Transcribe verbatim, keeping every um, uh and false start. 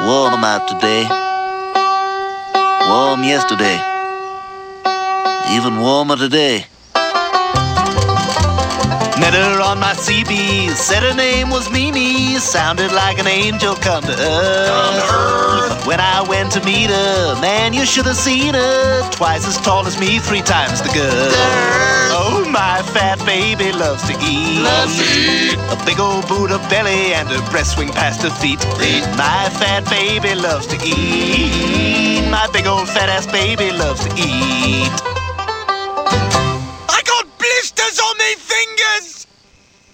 Warm out today. Warm yesterday. Even warmer today. Met her on my C B, said her name was Mimi. Sounded like an angel come to earth. Come to earth. When I went to meet her, man, you should have seen her. Twice as tall as me, three times the girl. Oh, my fat baby loves to eat. Loves to eat. A big old Buddha belly and her breast swing past her feet. Feet. My fat baby loves to eat. My big old fat ass baby loves to eat.